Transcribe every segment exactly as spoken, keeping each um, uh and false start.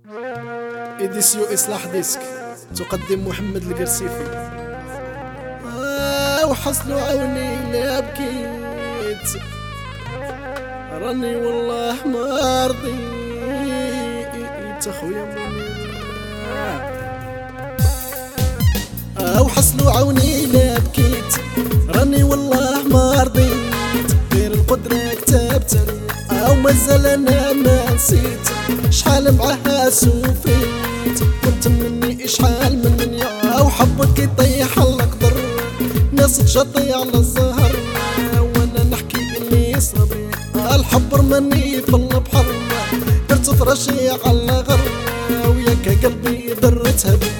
إديسيو إصلاح ديسك تقدم محمد القرسيفي. آه وحصلوا عوني لا بكيت، راني والله ما رضيت اخويا منير. آه وحصلوا عوني لا بكيت، راني والله ما رضيت، غير القدرة كتبتني أو مازال أنا ما نسيت، شحال معاها سوفيت، كنت مني شحال مني أو حبك يطيح القدر، ناس تشطي على الزهر وانا نحكي اللي صربي، الحبر مني في البحر درت فراشي على غر، وياك قلبي درتها بي.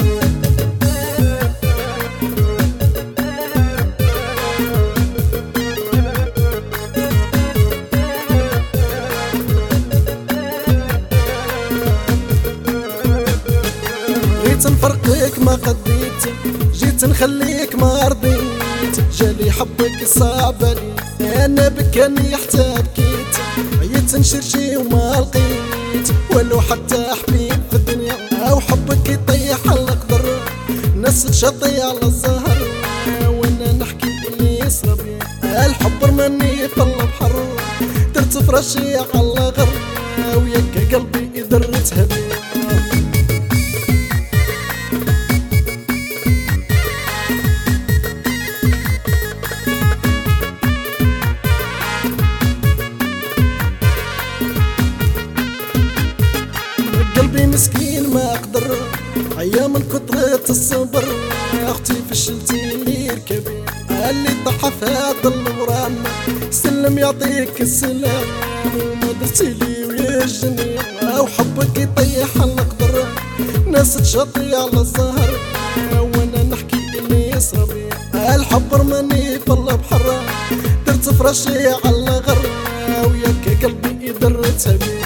جيت نفرقك ما قديت، جيت نخليك ما رضيت، جالي حبك صعب علي انا بكاني حتى بكيت، عييت نشرشي وما لقيت ولو حتى حبيب في الدنيا، او حبك يطيح القدر، ناس تشطي على الزهر وانا نحكي اللي صربي، الحب رماني في البحر درت فراشي على غر، وياك قلبي درتها بي. قلبي مسكين ما قدر عيا من كثرة الصبر، اختي فشلتي لي ركبي اللي طاح في هذا الغرام، سلم يعطيك السلام وما درتي لي ويجني، او حبك يطيح القدر، ناس تشطي على الزهر وانا نحكي اللي صربي، الحب رماني في البحر درت فراشي على غر، وياك قلبي درتها بي.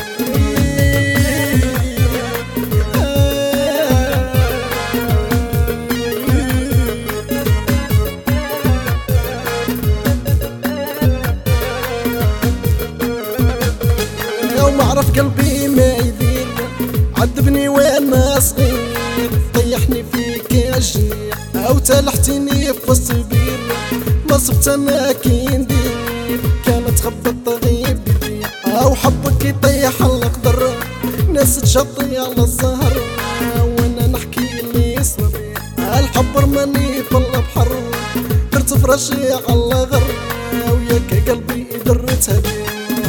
وما عرف قلبي ما يدير، عذبني وانا صغير، طيحني فيك يا جنيح او تلحتني في الصبير، ما صبت انا كي ندير، كانت خبط غيب بيدي او حبك يطيح القدر، ناس تشطي على الزهر وانا نحكي اللي صربي، الحب رماني في البحر درت فراشي على غر، وياك قلبي درتها بي.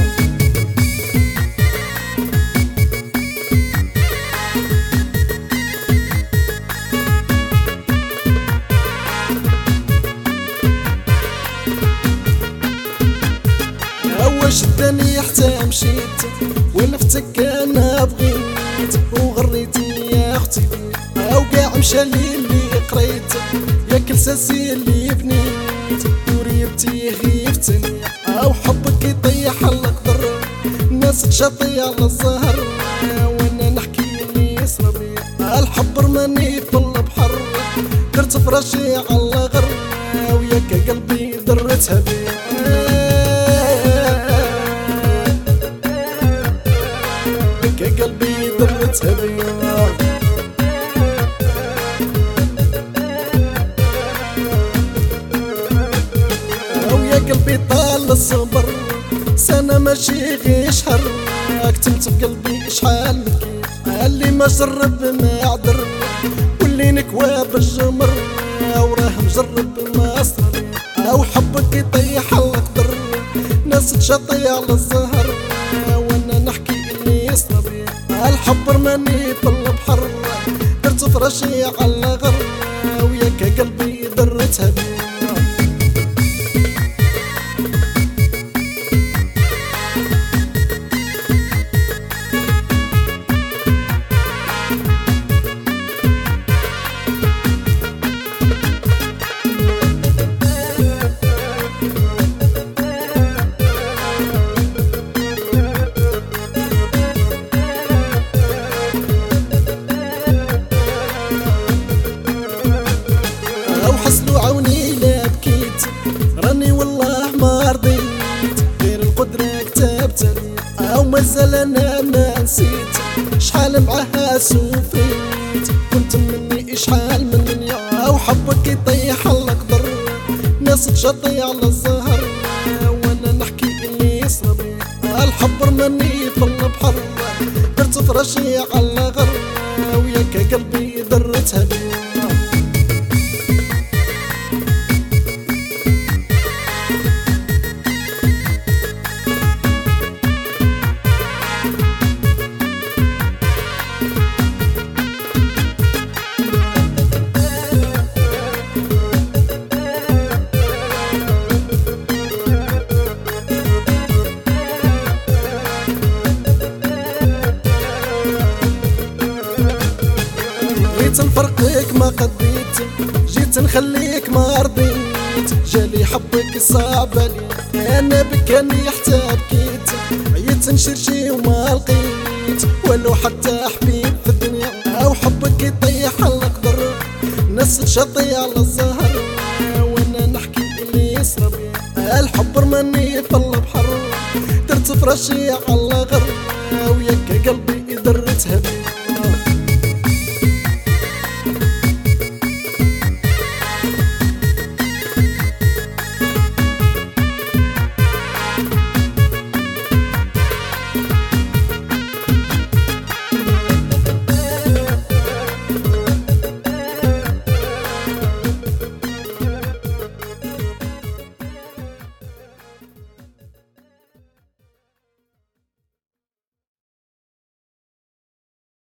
شدني حتى مشيت ولفتك انا بغيت، وغريتي يا اختي بي او كاع مشالي اللي قريت، يا كلساسي اللي بنيت وريبتي غيبتني، او حبك يطيح القدر، ناس تشطي على الزهر وانا نحكي اللي صربي، الحب رماني في البحر درت فراشي على غر، وياك قلبي درتها بي. قلبي درتها بي. ويا قلبي طال الصبر سنة ماشي غير شهر، كتمت بقلبي شحال نكي اللي ما جرب ما عذر، واللي نكوى بالجمر وراه مجرب ما صار، او حبك يطيح القدر، ناس تشطي على الزهر وانا نحكي اللي صربي، الحب رماني في البحر درت فراشي على غر، وياك قلبي درتها بي. حصلوا عوني شحال معاها سوفيت كنت مني شحال من دنيا وحبك يطيح على القدر ناس تشطي على الزهر وانا نحكي اللي صبي الحبر مني في البحر درت فراشي على غر وياك قلبي درتها بيا جيت نفرقك ما قديت جيت نخليك ما رضيت جالي حبك صعب علي انا بكاني حتى بكيت عييت نشرشي وما لقيت ولو حتى حبيب في الدنيا او حبك يطيح على القدر ناس تشطي على الزهر وانا نحكي اللي يصرى بيا الحب رماني في البحر درت فراشي على غر